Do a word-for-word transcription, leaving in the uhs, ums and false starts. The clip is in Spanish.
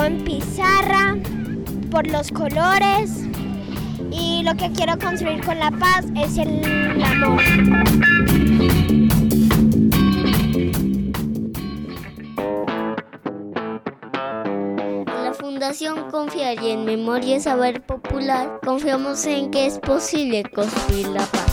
en pizarra, por los colores. Y lo que quiero construir con la paz es el amor. La Fundación Confiar y en Memoria y Saber Popular confiamos en que es posible construir la paz.